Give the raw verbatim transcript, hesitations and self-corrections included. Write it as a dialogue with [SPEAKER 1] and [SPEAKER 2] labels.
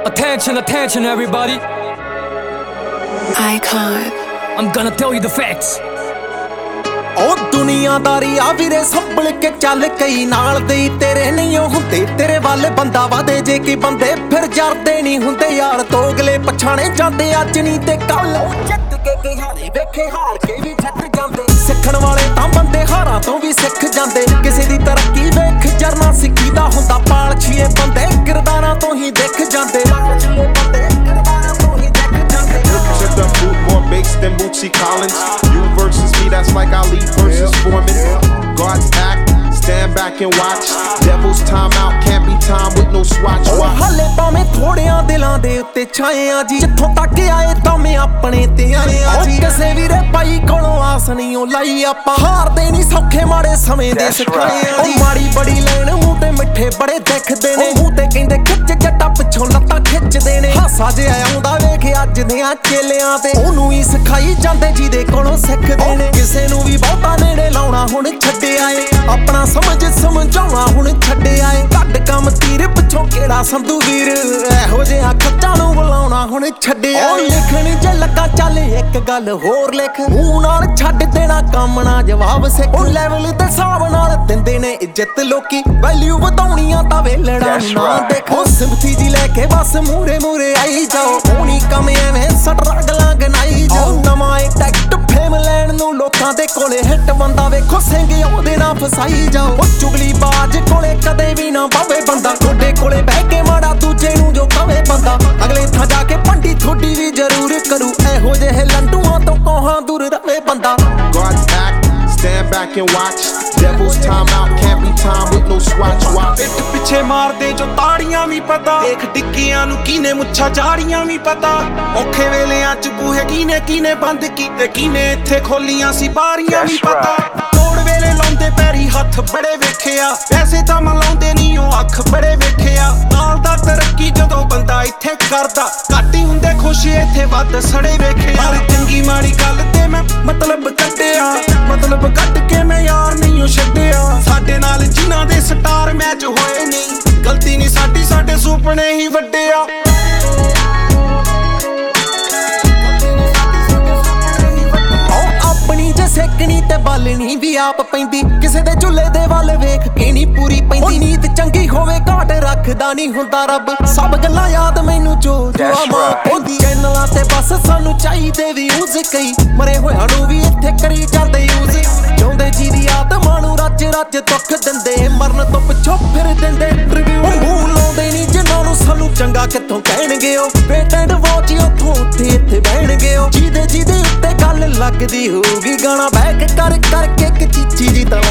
[SPEAKER 1] Attention, attention everybody.
[SPEAKER 2] Icon.
[SPEAKER 1] I'm gonna tell you the facts.
[SPEAKER 3] ਉਹ ਦੁਨੀਆਦਾਰੀ ਆ ਵੀਰੇ ਸੰਭਲ ਕੇ ਚੱਲ ਕਈ ਨਾਲ ਦੇ ਤੇਰੇ ਨਹੀਂ ਹੁੰਦੇ ਤੇਰੇ ਵੱਲ ਬੰਦਾ ਵਾਦੇ ਜੇ ਕਿ ਬੰਦੇ ਫਿਰ ਜਰਦੇ ਨਹੀਂ ਹੁੰਦੇ ਯਾਰ ਤੋਗਲੇ ਪਛਾਣੇ ਜਾਂਦੇ ਅੱਜ ਨਹੀਂ ਤੇ ਕੱਲ ਚੱਕ ਕੇ ਕਈ ਹਾਰੇ ਵੇਖੇ ਹਾਰ ਕੇ ਵੀ ਛੱਡ ਜਾਂਦੇ ਸਿੱਖਣ ਵਾਲੇ ਤਾਂ ਬੰਦੇ ਹਾਰਾਂ ਤੋਂ ਵੀ ਸਿੱਖ ਜਾਂਦੇ ਕਿਸੇ ਦੀ ਤਰੱਕੀ ਵੇਖ ਜਰਨਾ ਸਿੱਖੀ ਦਾ ਹੁੰਦਾ ਪਾਲਛੀਏ ਬੰਦੇ ਕਿਰਦਾਰਾਂ ਤੋਂ ਹੀ ਦਿਖ ਜਾਂਦੇ ਪਾਲਛੀਏ ਬੰਦੇ ਕਿਰਦਾਰਾਂ ਤੋਂ ਹੀ ਦਿਖ ਜਾਂਦੇ
[SPEAKER 4] Represent the boot more bass than Bootsy Collins. You versus me, that's like Ali versus Foreman. Guards act, stand back and watch. Devil's time out, can't be time with no swatch watch.
[SPEAKER 3] ਹਾਲੇ ਭਾਵੇਂ ਥੋੜਿਆਂ ਦਿਲਾਂ ਦੇ ਉੱਤੇ ਛਾਏ ਆ ਜੀ ਜਿੱਥੋਂ ਤੱਕ ਆਏ ਤਾਂ ਮੈਂ ਆਪਣੇ ਤੇ ਆਏ ਆ ਜੀ ਕਿਸੇ ਵੀਰੇ ਭਾਈ ਕੋਲੋਂ ਆਸ ਨਹੀਂ ਉਹ ਲਾਈ ਆਪਾਂ ਹਾਰਦੇ ਨਹੀਂ ਸੌਖੇ ਮਾੜੇ ਸਮੇਂ ਦੇ ਸਿਖਾਏ ਆ ਜੀ ਮਾੜੀ ਬੜੀ ਲੈਣ ਮੂੰਹ ਤੇ ਮਿੱਠੇ ਬੜੇ ਦਿਖਦੇ ਨੇ ਮੂੰਹ ਤੇ ਕਹਿੰਦੇ ਖਿੱਚ ਜੱਟਾ ਪਿੱਛੋਂ ਲੱਤਾਂ ਖਿੱਚਦੇ ਨੇ ਹਾਸਾ ਜਿਹਾ ਆਉਂਦਾ ਵੇਖ ਅੱਜ ਦੀਆਂ ਚੇਲਿਆਂ ਤੇ ਉਹਨੂੰ ਹੀ ਸਿਖਾਈ ਜਾਂਦੇ ਜਿਹਦੇ ਕੋਲੋਂ ਸਿੱਖਦੇ ਨੇ ਕਿਸੇ ਨੂੰ ਵੀ ਬਹੁਤਾ ਨੇੜੇ ਲਾਉਣਾ ਹੁਣ ਛੱਡਿਆ ਏ ਆਪਣਾ ਸਮਝ ਸਮਝਾਉਣਾ ਹੁਣ ਛੱਡਿਆ ਏ ਕੱਢ ਕੰਮ ਤੀਰ ਪਿੱਛੋਂ ਕਿਹੜਾ ਸੰਧੂ ਵੀਰ ਇਹੋ ਜਿਹਾ ਖੱਟਾਂ ਨੂੰ ਬੁਲਾਉਣਾ ਹੁਣ ਛੱਡਿਆ ਉਹ ਲਿਖਣ ਜੇ ਲੱਗਾ ਚੱਲ ਇੱਕ ਗੱਲ ਹੋਰ ਲਿਖ ਮੂੰਹ ਨਾਲ ਛੱਡ ਦੇਣਾ ਕੰਮ ਨਾ ਜਵਾਬ ਸਿੱਖ ਉਹ ਲੈਵਲ ਦੇ ਹਿਸਾਬ ਨਾਲ ਦਿੰਦੇ ਨੇ ਇੱਜ਼ਤ ਲੋਕੀ ਵੈਲਿਊ ਵਧਾਉਣੀਆਂ ਤਾਂ ਵੇਲੜਾ ਨਾ ਦੇਖੋ ਸਿੰਪਥੀ ਜੀ ਲੈ ਕੇ ਬਸ ਮੂਰੇ ਮੂਰੇ ਆਈ ਜਾਓ ਹੋਣੀ ਕੰਮ ਐਵੇਂ ਸਟਰਗਲਾਂ ਗਨਾਈ ਜਾਓ ਨਵਾਂ ਇੱਕ ਟੈਕਟ ਫੇਮ ਲੈਣ ਨੂੰ ਲੋਕਾਂ ਦੇ ਕੋਲੇ ਹਿੱਟ ਬੰਦਾ ਵੇਖੋ ਸਿੰਘ ਉਹਦੇ ਨਾਲ ਫਸਾਈ ਜਾਓ ਉਹ ਚੁਗਲੀ ਬਾਜ ਕੋਲੇ ਕਦੇ ਵੀ ਨਾ ਬਾਵੇ ਬੰਦਾ ਤੁਹਾਡੇ ਕੋਲੇ ਬਹਿ ਕੇ ਮਾੜਾ ਦੂਜੇ ਨੂੰ ਜੋ ਕਵੇ ਬੰਦਾ ਅਗਲੇ ਥਾਂ ਜਾ ਕੇ ਭੰਡੀ ਥੋੜੀ ਵੀ ਜ਼ਰੂਰ ਕਰੂ ਇਹੋ ਜਿਹੇ ਲੰਡੂਆਂ ਤੋਂ ਕੋਹਾਂ ਦੂਰ ਰਵੇ ਬੰਦਾ
[SPEAKER 4] Guards act, stand back and watch. Devil's time out, can't be time with no swatch watch.
[SPEAKER 5] ਪਿੱਠ ਪਿੱਛੇ ਮਾਰਦੇ ਜੋ ਤਾੜੀਆਂ ਵੀ ਪਤਾ ਦੇਖ ਟਿੱਕੀਆਂ ਨੂੰ ਕਿਨੇ ਮੁੱਛਾਂ ਚਾੜੀਆਂ ਵੀ ਪਤਾ ਔਖੇ ਵੇਲਿਆਂ ਚ ਬੂਹੇ ਕਿਨੇ ਕਿਨੇ ਬੰਦ ਕੀਤੇ ਕਿਨੇ ਇੱਥੇ ਖੋਲੀਆਂ ਸੀ ਬਾਰੀਆਂ ਵੀ ਪਤਾ ਤੋੜ ਵੇਲੇ ਲਾਉਂਦੇ ਪੈਰੀ ਹੱਥ ਬੜੇ ਵੇਖਿਆ ਪੈਸੇ ਤਾਂ ਮਲਾਉਂਦੇ ਨਹੀਂ ਉਹ ਅੱਖ ਬੜੇ ਵੇਖਿਆ ਨਾਲ ਦਾ ਤਰੱਕੀ ਜਦੋਂ ਬੰਦਾ ਇੱਥੇ ਕਰਦਾ ਘੱਟ ਹੀ ਹੁੰਦੇ ਖੁਸ਼ ਇੱਥੇ ਵੱਧ ਸੜੇ ਵੇਖਿਆ ਪਰ ਚੰਗੀ ਮਾੜੀ ਗੱਲ ਤੇ ਮੈਂ ਮਤਲਬ ਕੱਢਿਆ ਮਤਲਬ ਕੱਢ ਕੇ ਮੈਂ ਯਾਰ ਨਹੀਂ ਉਹ ਛੱਡਿਆ ਸਾਡੇ ਨਾਲ ਜਿਨ੍ਹਾਂ ਦੇ ਸਟਾਰ ਮੈਚ ਹੋਏ ਨਹੀਂ ਗਲਤੀ ਨਹੀਂ ਸਾਡੀ ਸਾਡੇ ਸੁਪਨੇ ਹੀ ਵੱਡਿਆ
[SPEAKER 3] ਆਪਣੀ ਜੇ ਸੇਕਣੀ ਤੇ ਬਾਲਣੀ ਵੀ ਆਪ ਪੈਂਦੀ ਕਿਸੇ ਦੇ ਝੁੱਲੇ ਦੇ ਵੱਲ ਵੇਖ ਕੇ ਨਹੀਂ ਪੂਰੀ ਪੈਂਦੀ ਨੀਤ ਚੰਗੀ ਹੋਵੇ ਘਾਟ ਰੱਖਦਾ ਨਹੀਂ ਹੁੰਦਾ ਰੱਬ ਸਭ ਗੱਲਾਂ ਯਾਦ ਮੈਨੂੰ ਜੋ ਜੋ ਮਾਂ ਕਹਿੰਦੀ ਚੈਨਲਾਂ ਤੇ ਬਸ ਸਾਨੂੰ ਚਾਹੀਦੇ ਵੀ ਯੂਜ਼ ਕਈ ਮਰੇ ਹੋਇਆਂ ਨੂੰ ਵੀ ਇੱਥੇ ਕਰੀ ਜਾਂਦੇ ਯੂਜ਼ ਜਿਉਂਦੇ ਜੀ ਦੀ ਆਤਮਾ ਨੂੰ ਰੱਜ ਰੱਜ ਦੁੱਖ ਦਿੰਦੇ ਮਰਨ ਤੋਂ ਪਿੱਛੋਂ ਫਿਰ ਦਿੰਦੇ ਰਿਵਿਊ ਮੂੰਹ ਲਾਉਂਦੇ ਨਹੀਂ ਜਿਨ੍ਹਾਂ ਨੂੰ ਸਾਨੂੰ ਚੰਗਾ ਕਿੱਥੋਂ ਕਹਿਣਗੇ ਉਹ ਵੇਟ ਐਂਡ ਵਾਚ ਉੱਥੋਂ ਉੱਥੇ ਇੱਥੇ ਬਹਿਣਗੇ ਉਹ ਜਿਹਦੇ ਜਿਹਦੇ ਉੱਤੇ ਗੱਲ ਲੱਗਦੀ ਹੋਊਗੀ ਗਾਣਾ ਬੈਕ ਕਰ ਕਰਕੇ ਇੱਕ ਚੀਚੀ ਜੀ ਤਾਂ